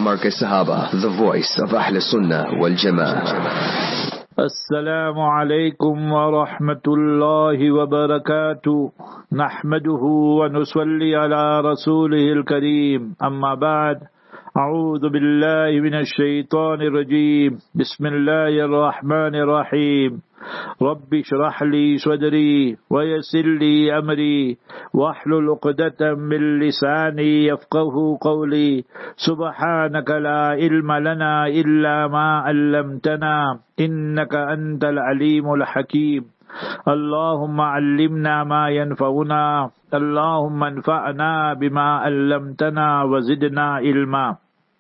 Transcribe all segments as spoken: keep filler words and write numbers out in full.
Markaz Sahaba, the voice of Ahl Sunnah wal Jama'ah. Assalamu alaikum wa rahmatullahi wa barakatuh. Nahmaduhu wa nusalli ala rasulihil kareem. Amma ba'd. أعوذ بالله من الشيطان الرجيم. بسم الله الرحمن الرحيم. رب اشرح لي صدري ويسر لي أمري واحلل عقدة من لساني يفقه قولي. سبحانك لا علم لنا إلا ما علمتنا إنك أنت العليم الحكيم. اللهم علمنا ما ينفعنا اللهم انفعنا بما علمتنا وزدنا علما.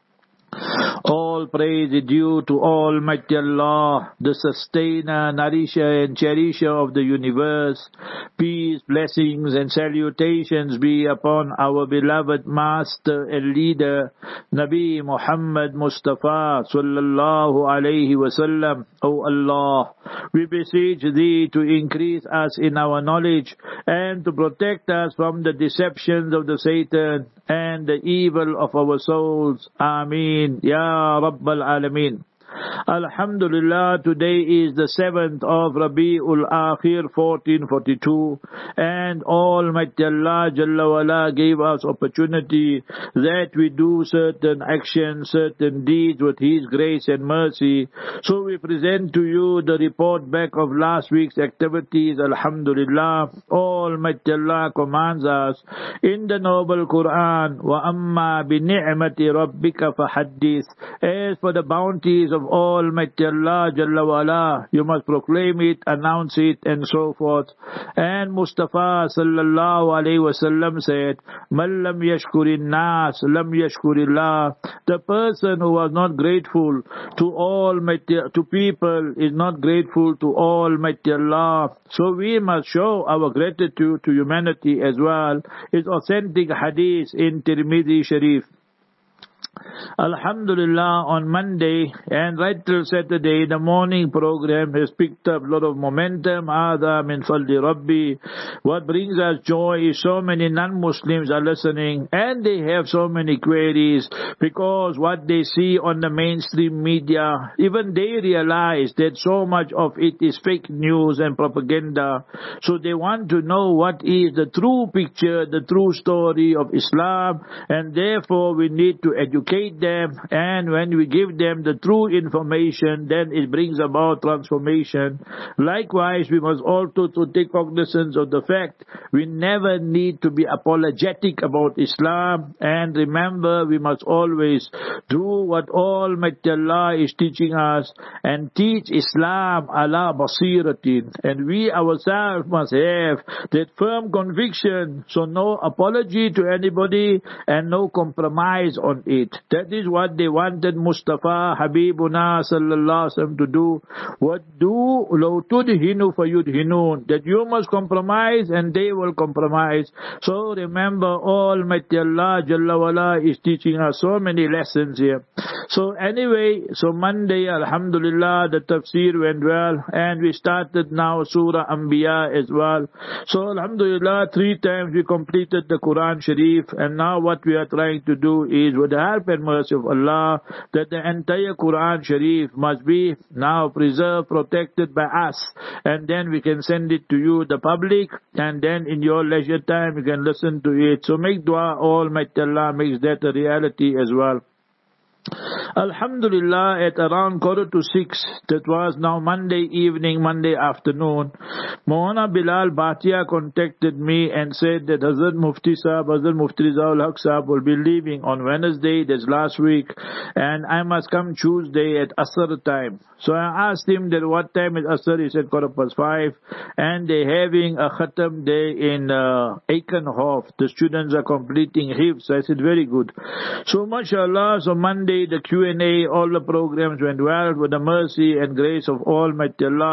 All praise is due to Almighty Allah, the sustainer, nourisher and cherisher of the universe. Peace, blessings and salutations be upon our beloved master and leader, Nabi Muhammad Mustafa sallallahu alayhi wasallam. O Allah, we beseech Thee to increase us in our knowledge and to protect us from the deceptions of the Satan and the evil of our souls. Ameen. Ya Rabbal Alameen. Alhamdulillah, today is the seventh of Rabi'ul Akhir fourteen forty-two, and Almighty Allah Jalla wala gave us opportunity that we do certain actions, certain deeds with His grace and mercy. So we present to you the report back of last week's activities. Alhamdulillah, Almighty Allah commands us in the noble Quran, wa amma bi ni'mati rabbika fahaddith. As for the bounties of Almighty Allah Jalla wala, you must proclaim it, announce it, and so forth. And Mustafa sallallahu alayhi wasallam said, Man lam yashkurin nas, lam yashkurillah. The person who was not grateful to Almighty, to people, is not grateful to Almighty Allah. So we must show our gratitude to humanity as well. It's authentic hadith in Tirmidhi Sharif. Alhamdulillah, on Monday and right till Saturday, the morning program has picked up a lot of momentum. Ada min fadli Rabbi. What brings us joy is so many non-Muslims are listening and they have so many queries because what they see on the mainstream media, even they realize that so much of it is fake news and propaganda. So they want to know what is the true picture, the true story of Islam, and therefore we need to educate them, and when we give them the true information, then it brings about transformation. Likewise, we must also to take cognizance of the fact we never need to be apologetic about Islam, and remember we must always do what Almighty Allah is teaching us and teach Islam ala basiratin, and we ourselves must have that firm conviction, so no apology to anybody and no compromise on it. That is what they wanted Mustafa Habibuna sallallahu alaihi wasallam to do. What do law tudhinu fayudhinun, that you must compromise and they will compromise. So remember, Almighty Allah Jalla wala is teaching us so many lessons here. So anyway, so Monday, Alhamdulillah, the tafsir went well, and we started now Surah Anbiya as well. So Alhamdulillah, three times we completed the Quran Sharif, and now what we are trying to do is, with the help and mercy of Allah, that the entire Quran Sharif must be now preserved, protected by us, and then we can send it to you, the public, and then in your leisure time you can listen to it. So make dua, Almighty Allah makes that a reality as well. Alhamdulillah, at around quarter to six, that was now Monday evening, Monday afternoon, Maulana Bilal Bhatia contacted me and said that Hazrat Mufti Sahab, Hazrat Mufti Rizaul Haq Sahab will be leaving on Wednesday, that's last week, and I must come Tuesday at Asr time. So I asked him that what time is Asr. He said quarter past five, and they're having a Khatam day in uh, Aikenhof. The students are completing Hifz. So I said very good. So mashallah, so Monday the Q and A, all the programs went well with the mercy and grace of Almighty Allah.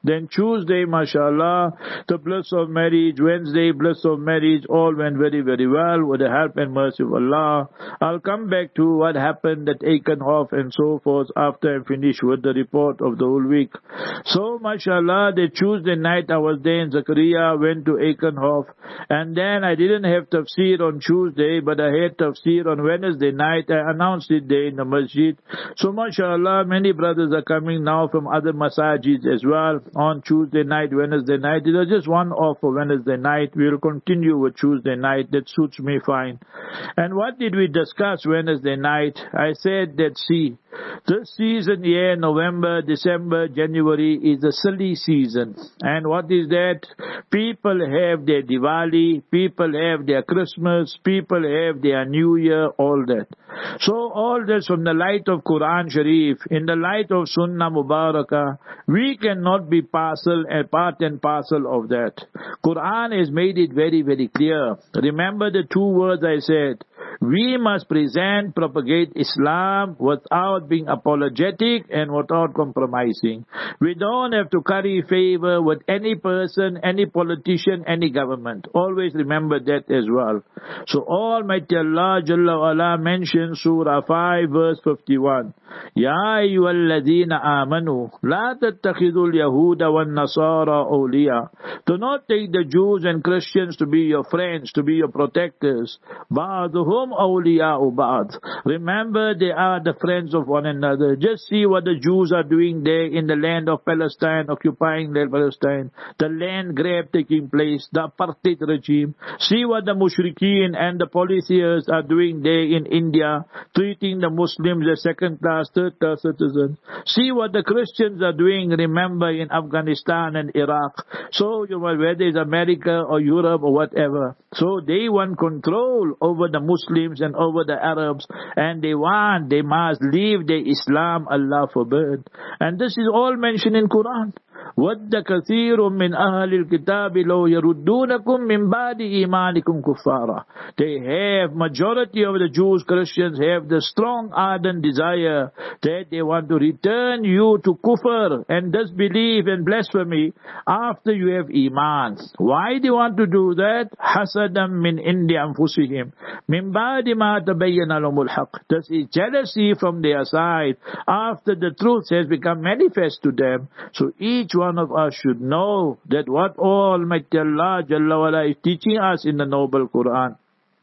Then Tuesday, mashallah, the bliss of marriage. Wednesday, bliss of marriage. All went very, very well with the help and mercy of Allah. I'll come back to what happened at Eikenhof and so forth after I finish with the report of the whole week. So, mashallah, the Tuesday night I was there in Zakaria, went to Eikenhof, and then I didn't have tafsir on Tuesday, but I had tafsir on Wednesday night. I announced it there in the masjid. So, mashallah, many brothers are coming now from other masajids as well on Tuesday night, Wednesday night. It was just one off for Wednesday night. We will continue with Tuesday night. That suits me fine. And what did we discuss Wednesday night? I said that, see, this season here, November, December, January, is a silly season. And what is that? People have their Diwali, people have their Christmas, people have their New Year, all that. So all this from the light of Quran Sharif, in the light of Sunnah Mubarakah, we cannot be parcel and part and parcel of that. Quran has made it very, very clear. Remember the two words I said. We must present, propagate Islam without being apologetic and without compromising. We don't have to curry favor with any person, any politician, any government. Always remember that as well. So Almighty Allah Jalla wa Ala mentions Surah five verse fifty-one. Ya ayyuhalladhina amanu la tattakhidul yahuda wan nasara awliya. Do not take the Jews and Christians to be your friends, to be your protectors. Ba'duhum awliya'u ba'd. Remember, they are the friends of one another. Just see what the Jews are doing there in the land of Palestine, occupying their Palestine, the land grab taking place, the apartheid regime. See what the mushrikeen and the polytheists are doing there in India, treating the Muslims as second class, third class citizens. See what the Christians are doing, remember, in Afghanistan and Iraq. So, you know, whether it's America or Europe or whatever. So they want control over the Muslims and over the Arabs, and they want, they must leave their Islam, Allah forbid. And this is all mentioned in Quran. وَدَّ كَثِيرٌ مِّنْ أَهْلِ الْكِتَابِ لَوْ يَرُدُّونَكُمْ مِّن بَعْدِ إِيمَانِكُمْ كُفَّارًا. They have, majority of the Jews, Christians have the strong ardent desire that they want to return you to kufr and disbelief and blasphemy after you have iman. Why do you want to do that? حَسَدًا مِّنْ إِنْدِ أَنفُسِهِمْ مِّن بَعْدِ مَا تَبَيَّنَ لَهُمُ الْحَقِّ. This is jealousy from their side after the truth has become manifest to them. So each one of us should know that what Almighty Allah Jalla wa Ala is teaching us in the noble Quran.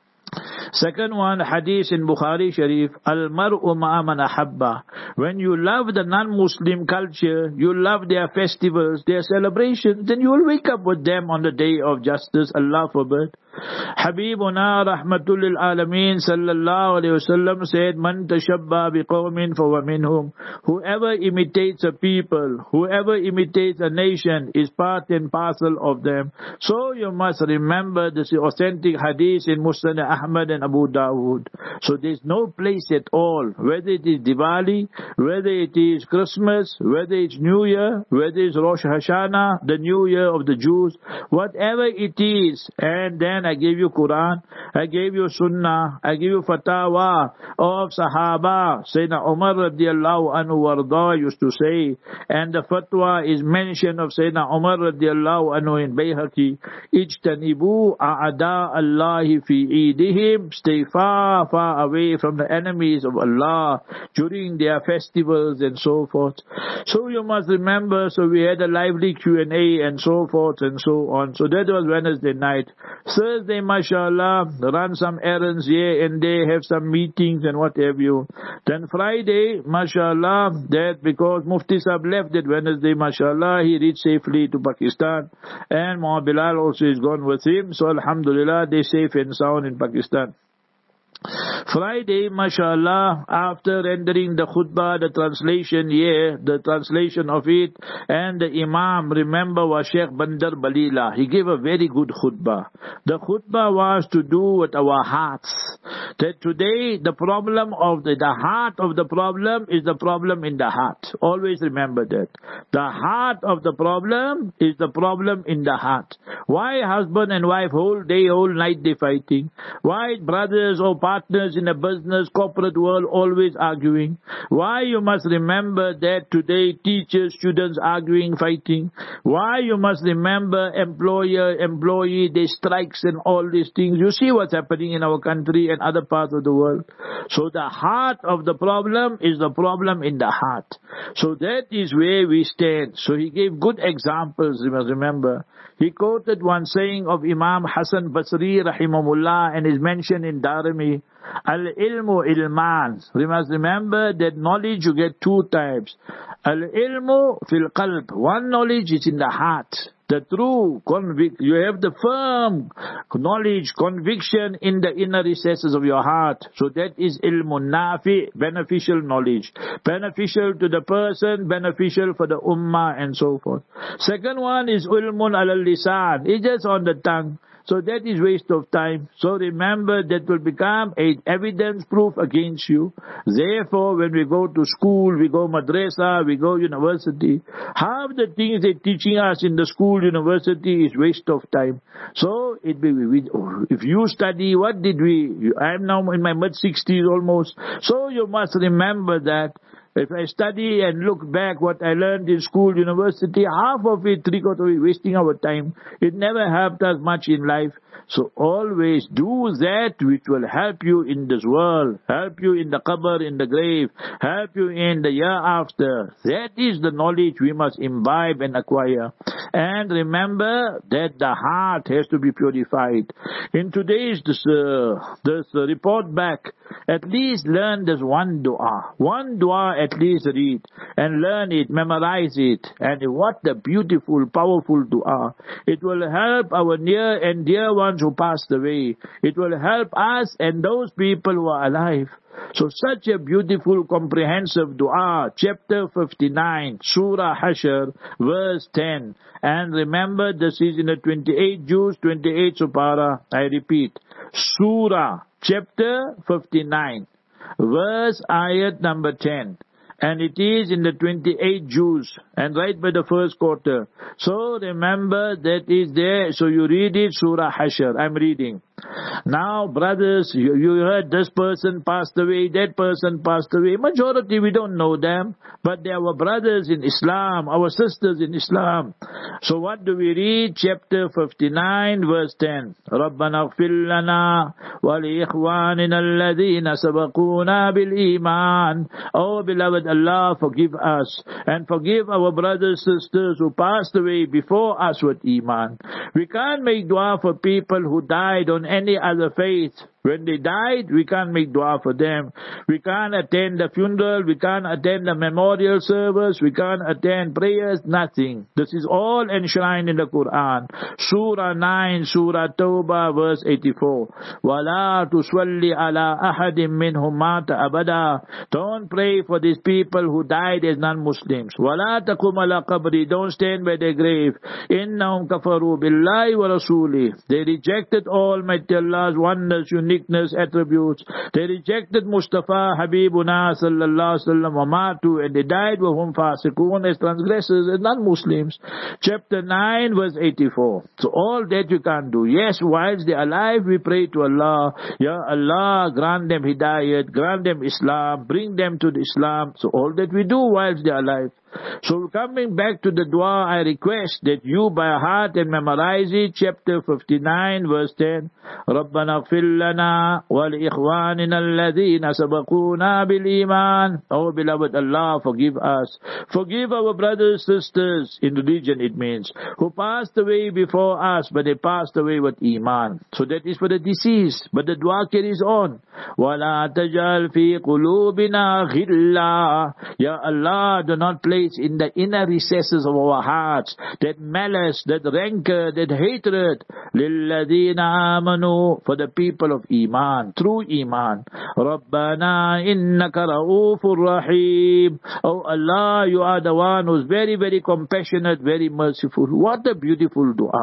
Second one, hadith in Bukhari Sharif, Al-mar'u ma'a man ahabba. When you love the non-Muslim culture, you love their festivals, their celebrations, then you will wake up with them on the day of justice, Allah forbid. Habibuna rahmatul lil alameen sallallahu alayhi wasallam said, Man tashabba biqawmin fahuwa minhum. Whoever imitates a people, whoever imitates a nation is part and parcel of them. So you must remember this authentic hadith in Musnad Ahmad and Abu Dawood. So there's no place at all, whether it is Diwali, whether it is Christmas, whether it's New Year, whether it's Rosh Hashanah, the New Year of the Jews, whatever it is. And then I gave you Quran, I gave you Sunnah, I gave you Fatawa of Sahaba. Sayyidina Umar radiallahu anhu warda used to say, and the Fatwa is mentioned of Sayyidina Umar radiallahu anhu in Bayhaqi, Ijtanibu a'ada Allahi fi idihim. Stay far, far away from the enemies of Allah during their festivals and so forth. So you must remember, so we had a lively Q and A and so forth and so on. So that was Wednesday night. Thursday, mashallah, run some errands here and there, have some meetings and what have you. Then Friday, mashallah, that because Mufti Sahib left that Wednesday, mashallah, he reached safely to Pakistan. And Muhammad Bilal also is gone with him. So alhamdulillah, they're safe and sound in Pakistan. Friday, mashallah, after rendering the khutbah, the translation here, the translation of it, and the Imam, remember, was Sheikh Bandar Balila. He gave a very good khutbah. The khutbah was to do with our hearts. That today, the problem of the, the heart of the problem is the problem in the heart. Always remember that. The heart of the problem is the problem in the heart. Why husband and wife whole day, whole night they fighting? Why brothers or partners leaders in the business, corporate world always arguing? Why you must remember that today teachers, students arguing, fighting? Why you must remember employer, employee, they strikes and all these things? You see what's happening in our country and other parts of the world. So the heart of the problem is the problem in the heart. So that is where we stand. So he gave good examples, you must remember. He quoted one saying of Imam Hassan Basri rahimahullah and is mentioned in Darimi. Al-ilmu ilman. We must remember that knowledge you get two types. Al-ilmu fil qalb. One knowledge is in the heart. The true convict, you have the firm knowledge, conviction in the inner recesses of your heart. So that is ilmun nafi, beneficial knowledge. Beneficial to the person, beneficial for the ummah and so forth. Second one is ilmun alal lisan. It's just on the tongue. So that is waste of time. So remember that will become a evidence proof against you. Therefore, when we go to school, we go madrasa, we go university, half the things they're teaching us in the school, university is waste of time. So it be, if you study, what did we? I am now in my mid sixties almost. So you must remember that. If I study and look back what I learned in school, university, half of it, three quarters of it, wasting our time. It never helped us much in life. So always do that which will help you in this world, help you in the qabr, in the grave, help you in the year after. That is the knowledge we must imbibe and acquire. And remember that the heart has to be purified. In today's this, uh, this uh, report back, at least learn this one dua. One dua at least read and learn it, memorize it. And what a beautiful, powerful dua. It will help our near and dear ones who passed away. It will help us and those people who are alive. So such a beautiful, comprehensive dua. Chapter fifty-nine, Surah Hashr, verse ten. And remember, this is in the twenty-eight Juz, twenty-eight Supara. I repeat, Surah, chapter fifty-nine, verse ayat number ten. And it is in the twenty-eight Juz, and right by the first quarter. So remember that is there. So you read it, Surah Hashr. I'm reading. Now, brothers, you, you heard this person passed away, that person passed away. Majority, we don't know them, but they are our brothers in Islam, our sisters in Islam. So what do we read? Chapter fifty-nine, verse ten. رَبَّنَا اغْفِرْ لَنَا وَلِإِخْوَانِنَا الَّذِينَ سَبَقُونَا بِالْإِيمَانِ. Oh, beloved Allah, forgive us and forgive our brothers and sisters who passed away before us with Iman. We can't make dua for people who died on any other faith. When they died, we can't make dua for them. We can't attend the funeral. We can't attend the memorial service. We can't attend prayers. Nothing. This is all enshrined in the Quran. Surah nine, Surah Tawbah, verse eighty-four. وَلَا تُصَلِّ عَلَىٰ أَحَدٍ مِّنْهُمْ مَاتَ أَبَدًا. Don't pray for these people who died as non-Muslims. وَلَا تَقُمْ عَلَىٰ قَبْرِ. Don't stand by their grave. إِنَّهُمْ كَفَرُوا بِاللَّهِ وَرَسُولِهِ. They rejected Almighty Allah's oneness, uniqueness, attributes. They rejected Mustafa Habibuna sallallahu alaihi wasallam wa matu, and they died wa hum fasiqun, as transgressors, as non-Muslims. Chapter nine, verse eighty-four. So all that you can't do. Yes, whilst they are alive, we pray to Allah. Ya Allah, grant them hidayat, grant them Islam, bring them to the Islam. So all that we do whilst they are alive. So coming back to the dua, I request that you by heart and memorize it. Chapter fifty-nine, verse ten. رَبَّنَا اغْفِرْ لَنَا وَلِإِخْوَانِنَا الَّذِينَ سَبَقُونَا بِالْإِيمَانِ. Oh beloved Allah, forgive us. Forgive our brothers, sisters, in religion it means, who passed away before us, but they passed away with Iman. So that is for the deceased. But the dua carries on. وَلَا تَجْعَلْ فِي قُلُوبِنَا غِلًّا. Ya Allah, do not place in the inner recesses of our hearts that malice, that rancor, that hatred. لِلَّذِينَ آمَنُوا. For the people of Iman, true Iman. رَبَّنَا إِنَّكَ رَؤُوفٌ رَحِيمٌ. Oh Allah, you are the one who's very, very compassionate, very merciful. What a beautiful dua.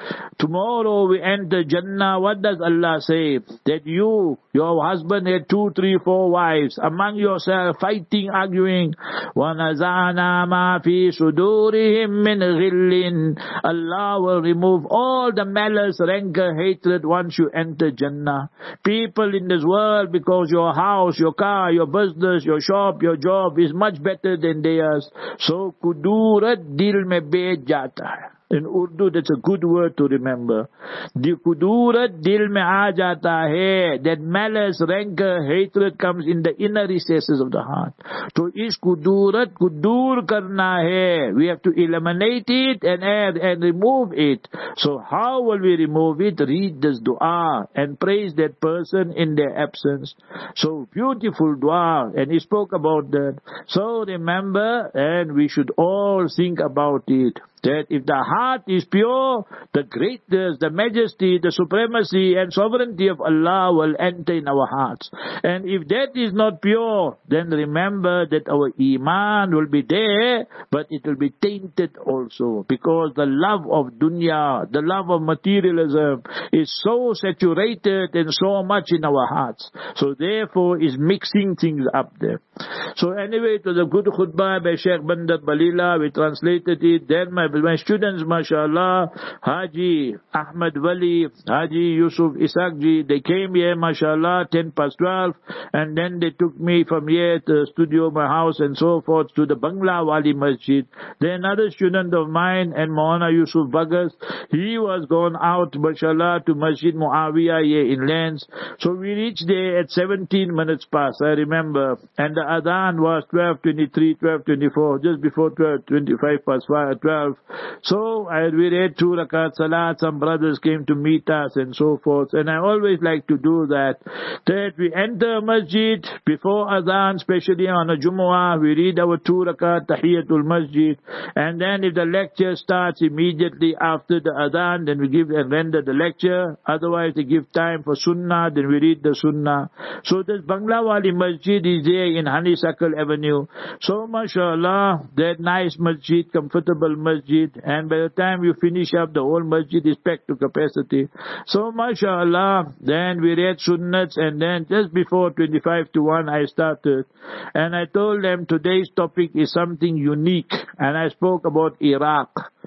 Tomorrow we enter Jannah. What does Allah say? That you, your husband had two, three, four wives. Among yourself, fighting, arguing. وَنَزَعْنَا مَا فِي صُدُورِهِمْ مِنْ غِلٍّ. Allah will remove all the malice, rancor, hatred once you enter Jannah. People in this world, because your house, your car, your business, your shop, your job is much better than theirs. So, kudurat dil mein bet jata hai. In Urdu, that's a good word to remember. The kudurat dil mein aa jata hai. That malice, rancor, hatred comes in the inner recesses of the heart. So is kudurat ko dur karna hai. We have to eliminate it and add and remove it. So how will we remove it? Read this dua and praise that person in their absence. So beautiful dua, and he spoke about that. So remember, and we should all think about it, that if the heart is pure, the greatness, the majesty, the supremacy and sovereignty of Allah will enter in our hearts. And if that is not pure, then remember that our iman will be there, but it will be tainted also. Because the love of dunya, the love of materialism is so saturated and so much in our hearts. So therefore is mixing things up there. So anyway, it was a good khutbah by Sheikh Bandar Balila. We translated it. Then my My students, mashallah, Haji Ahmed Wali, Haji Yusuf Isakji, they came here, mashallah, ten past twelve, and then they took me from here to the studio, my house, and so forth, to the Bangla Wali Masjid. Then another student of mine, and Maulana Yusuf Bagas, he was gone out, mashallah, to Masjid Muawiyah here in Lens. So we reached there at seventeen minutes past, I remember, and the adhan was twelve twenty-three, twelve twenty-four, just before twelve twenty-five past twelve. So I, we read two rakat salat, some brothers came to meet us and so forth. And I always like to do that. That we enter masjid before adhan, especially on a Jumu'ah, we read our two rakat tahiyatul masjid. And then if the lecture starts immediately after the adhan, then we give and render the lecture. Otherwise they give time for sunnah, then we read the sunnah. So this Bangla Wali Masjid is there in Honeysuckle Avenue. So mashallah, that nice masjid, comfortable masjid. And by the time you finish up, the whole masjid is packed to capacity. So mashallah, then we read sunnats, and then just before twenty-five to one I started. And I told them today's topic is something unique. And I spoke about Iraq.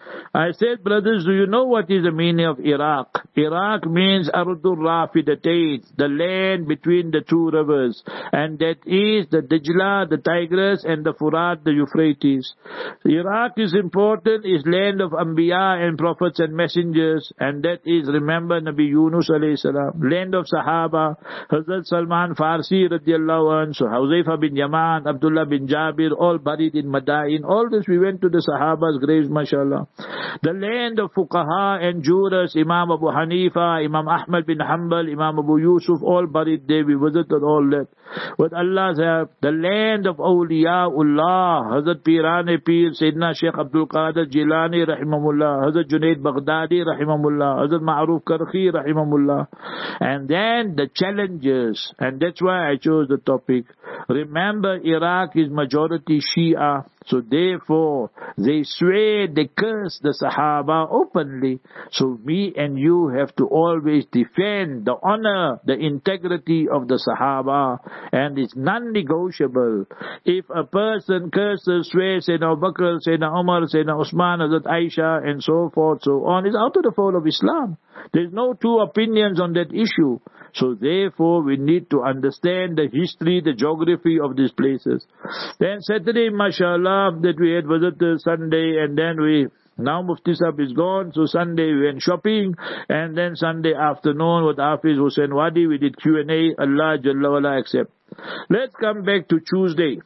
I said, brothers, do you know what is the meaning of Iraq? Iraq means Ardur Rafidatain, the land between the two rivers. And that is the Dijla, the Tigris, and the Furat, the Euphrates. Iraq is important, is land of Anbiya and prophets and messengers. And that is, remember, Nabi Yunus alayhi salam. Land of Sahaba, Hazrat Salman Farsi radiallahu anhu, Huzaifa bin Yaman, Abdullah bin Jabir, all buried in Madain. All this we went to the Sahaba's graves, mashallah. The land of Fuqaha and jurors, Imam Abu Hanifa, Imam Ahmad bin Hanbal, Imam Abu Yusuf, all buried there. We visited all that. With Allah's help, the land of Awliyaullah, Hazrat Pirane Pir, Sayyidina Sheikh Abdul Qadir Jilani, rahimahullah, Hazrat Junaid Baghdadi, rahimahullah, Hazrat Ma'ruf Karhi, rahimahullah. And then the challenges, and that's why I chose the topic. Remember, Iraq is majority Shia. So therefore, they swear, they curse the Sahaba openly. So we and you have to always defend the honor, the integrity of the Sahaba. And it's non-negotiable. If a person curses, swears, Sayyidina Abu Bakr, Sayyidina Umar, Sayyidina Usman, Hazrat Aisha, and so forth, so on, it's out of the fold of Islam. There's no two opinions on that issue. So therefore, we need to understand the history, the geography of these places. Then Saturday, mashallah, that we had visited Sunday, and then we, now Mufti Sahib is gone, so Sunday we went shopping, and then Sunday afternoon with Hafiz Hussain Wadi, we did Q and A, Allah Jalla wala accept. Let's come back to Tuesday.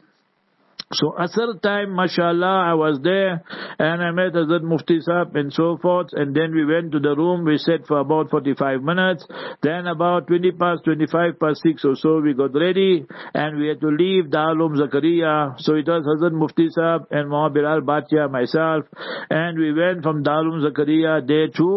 So Asr time, mashallah, I was there, and I met Hazrat Mufti Sahib and so forth, and then we went to the room, we sat for about forty-five minutes, then about twenty past, twenty-five past six or so, we got ready, and we had to leave Darul Zakaria. So it was Hazrat Mufti Sahib and Maulana Bilal Bhatia, myself, and we went from Darul Zakaria there to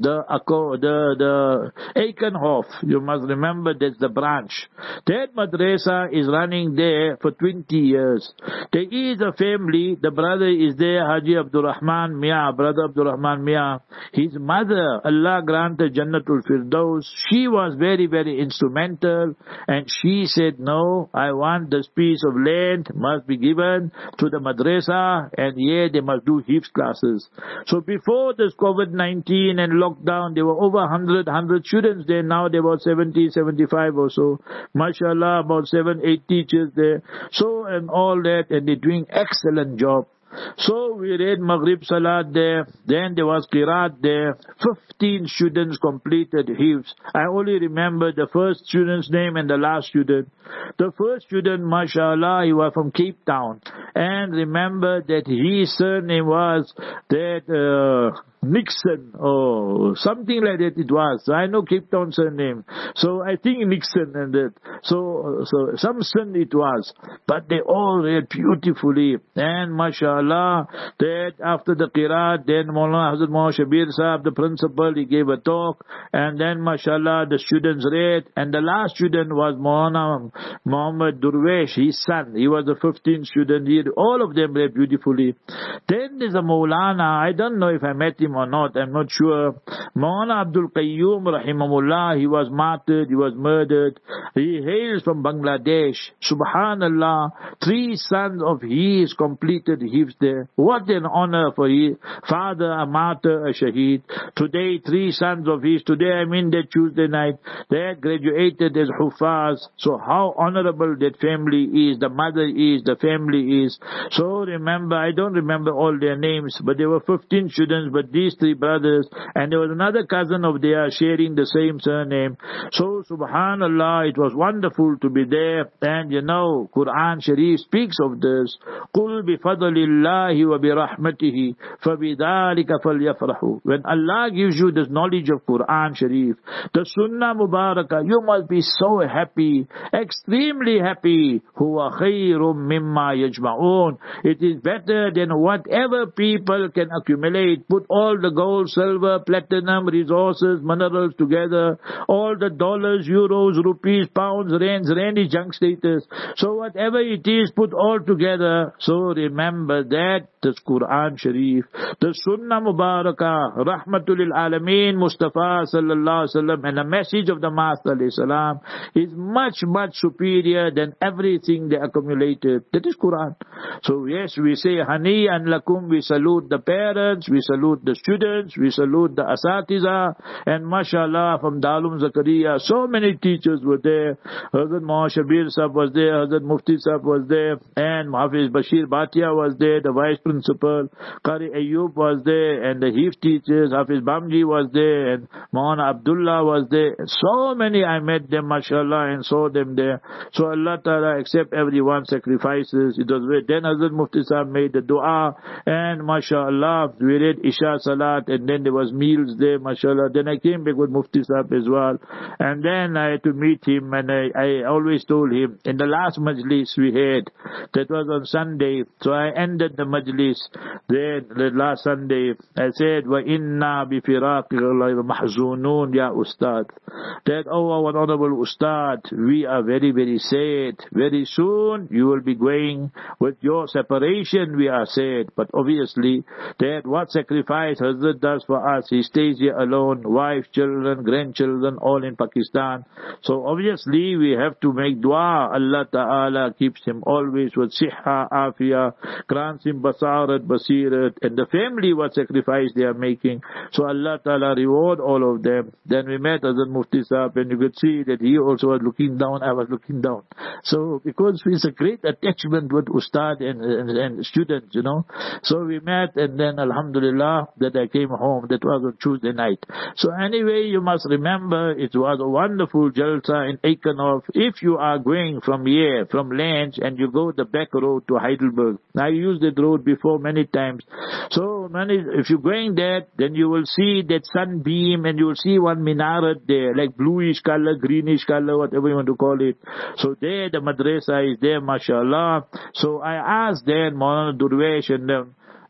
the the the Eikenhof. You must remember that's the branch. That madrasa is running there for twenty years. There is a family, the brother is there, Haji Abdul Rahman Mia, brother Abdul Rahman Mia. His mother, Allah granted Jannatul Firdaus, she was very, very instrumental, and she said, no, I want this piece of land must be given to the madrasa, and yeah, they must do Hifz classes. So before this COVID nineteen and lockdown, there were over one hundred, one hundred students there. Now there were seventy, seventy-five or so. MashaAllah, about seven, eight teachers there. So, and all that, and they're doing excellent job. So we read Maghrib Salat there, then there was Qiraat there, fifteen students completed Hifz. I only remember the first student's name and the last student. The first student, mashallah, he was from Cape Town. And remember that his surname was that uh, Nixon or something like that it was. I know Cape Town surname. So I think Nixon and that. So, so some son it was. But they all read beautifully. And mashallah, that after the Qiraat, then Maulana Hazrat Muhammad Shabir Sahab, the principal, he gave a talk. And then mashallah, the students read. And the last student was Maulana Muhammad Durwesh, his son. He was the fifteenth student. He, all of them read beautifully. Then there's a Maulana, I don't know if I met him or not, I'm not sure. Maulana Abdul Qayyum Rahimahullah, he was martyred, he was murdered. He hails from Bangladesh. Subhanallah, three sons of his completed Hifz there. What an honor for his father, a martyr, a shaheed. Today, three sons of his, today I mean that Tuesday night, they had graduated as Hufaz. So how honorable that family is, the mother is, the family is. So remember, I don't remember all their names, but there were fifteen students, but these three brothers, and there was another cousin of theirs sharing the same surname. So subhanallah, it was wonderful to be there. And you know, Quran Sharif speaks of this. قُلْ بِفَضْلِ اللَّهِ وَبِرَحْمَتِهِ فَبِذَلِكَ فَلْيَفْرَحُوا. When Allah gives you this knowledge of Quran Sharif, the Sunnah Mubarakah, you must be so happy, extremely happy. هُوَ خَيْرٌ مِمَّا يَجْمَعُونَ. It is better than whatever people can accumulate. Put all the gold, silver, platinum, resources, minerals together, all the dollars, euros, rupees, pounds, rands, rand is junk status. So whatever it is, put all together. So remember that this Quran Sharif, the Sunnah Mubarakah, Rahmatul lil Alameen, Mustafa Sallallahu Alaihi Wasallam, and the message of the Master Alayhi Salam is much, much superior than everything they accumulated. That is Quran. So yes, we say Hani and Lakum, we salute the parents, we salute the students, we salute the Asatiza, and mashallah from Dalum Zakaria, so many teachers were there. Hazrat Muhammad Shabir Sahab was there, Hazrat Mufti Sahab was there, and Hafiz Bashir Bhatia was there, the vice principal, Qari Ayyub was there, and the Hifz teachers, Hafiz Bamji was there, and Maulana Abdullah was there. So many I met them, mashallah, and saw them there. So Allah Ta'ala accept everyone's sacrifices. It was very, then Hazrat Mufti Sahab made the dua, and mashallah, we read Isha Salat, and then there was meals there, mashallah. Then I came back with Mufti Sahab as well, and then I had to meet him, and I, I always told him, in the last majlis we had, that was on Sunday, so I ended the majlis, then the last Sunday, I said, wa inna bi firaqi mahzunun ya Ustad, that, oh our honorable Ustad, we are very, very sad, very soon you will be going, with your separation we are sad, but obviously, that what sacrifice Hazrat does for us, he stays here alone, wife, children, grandchildren, all in Pakistan. So obviously we have to make dua. Allah Ta'ala keeps him always with siha, afia, grants him basarat, basirat, and the family what sacrifice they are making. So Allah Ta'ala reward all of them. Then we met Hazrat Mufti Sahab, and you could see that he also was looking down, I was looking down. So because it's a great attachment with Ustad and, and, and students, you know. So we met, and then Alhamdulillah that I came home. That was on Tuesday night. So anyway, you must remember it was a wonderful jalsa in Eikenhof. If you are going from here, from Lange, and you go the back road to Heidelberg, I used that road before many times. So many, if you're going there, then you will see that sunbeam, and you will see one minaret there, like bluish color, greenish color, whatever you want to call it. So there, the madrasa is there, mashallah. So I asked then Maulana Durwesh and them,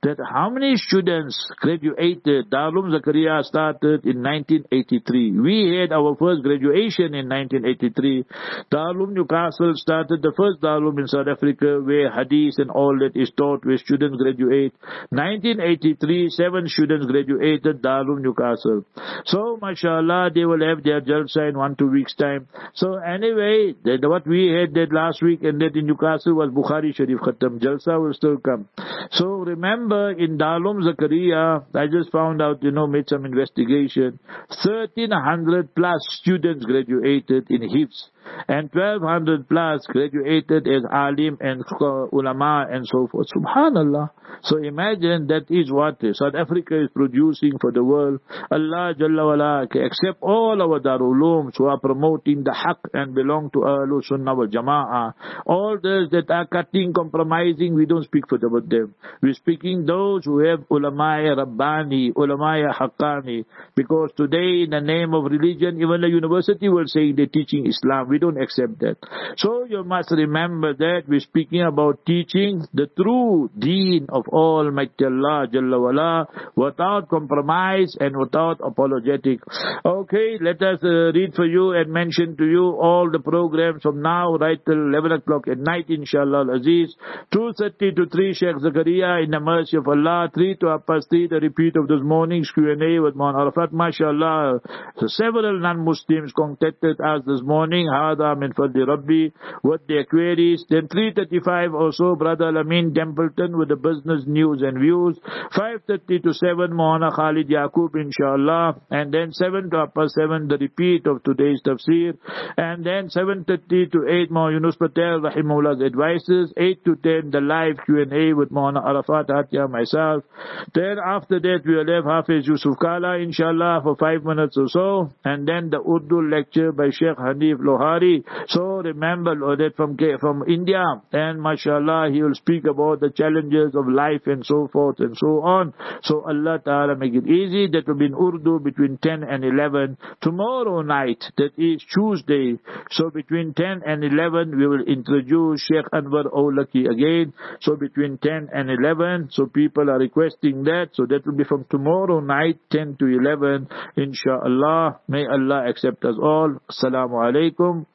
that how many students graduated. Darul Zakaria started in nineteen eighty-three. We had our first graduation in nineteen eighty-three. Darul Newcastle started the first Darul in South Africa where hadith and all that is taught, where students graduate. nineteen eighty-three, seven students graduated Darul Newcastle. So, mashallah, they will have their jalsa in one, two weeks time. So, anyway, that what we had that last week and that in Newcastle was Bukhari Sharif Khatam. Jalsa will still come. So, remember, in Darul Zakaria, I just found out, you know, made some investigation, thirteen hundred plus students graduated in Hifz, and twelve hundred plus graduated as alim and ulama and so forth. Subhanallah. So imagine that is what South Africa is producing for the world. Allah Jalla wala accept all our Darul Ulooms who are promoting the haqq and belong to Ahlul Sunnah wal Jama'ah. All those that are cutting, compromising, we don't speak for them. We're speaking those who have ulama Rabbani, ulama Haqqani. Because today in the name of religion, even the university will say they're teaching Islam. We don't accept that. So you must remember that we're speaking about teaching the true deen of Almighty Allah Jalla wala, without compromise and without apologetic. Okay, let us uh, read for you and mention to you all the programs from now right till eleven o'clock at night, inshallah al-Aziz. two thirty to three, Sheikh Zakaria in the mercy of Allah. three to half past three, the repeat of this morning's Q and A with Maulana Arafat. MashaAllah, so several non-Muslims contacted us this morning, Hada min Fadli Rabbi, with their queries. Then three thirty-five or so, Brother Amin Templeton with the business news and views. five thirty to seven, Maulana Khalid Yaqub, inshallah. And then seven to half past seven, the repeat of today's tafsir. And then seven thirty to eight, Maulana Yunus Patel, Rahimullah's advices. eight to ten, the live Q and A with Maulana Arafat, Hatia, myself. Then after that, we will have Hafiz Yusuf Kala, inshallah, for five minutes or so. And then the Urdu lecture by Sheikh Hanif Lohari. So remember that from, from India. And mashallah, he will speak about the challenges of life and so forth and so on. So Allah Ta'ala make it easy. That will be in Urdu between ten and eleven. Tomorrow night, that is Tuesday. So between ten and eleven, we will introduce Sheikh Anwar Awlaki again. So between ten and eleven. So people are requesting that. So that will be from tomorrow night, ten to eleven. Inshallah. May Allah accept us all. Assalamu alaikum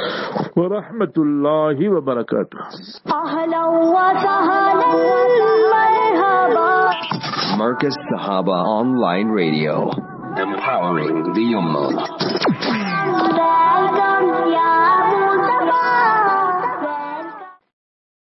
wa rahmatullahi wa barakatuh. Marcus Sahaba Online Radio, empowering the Ummah.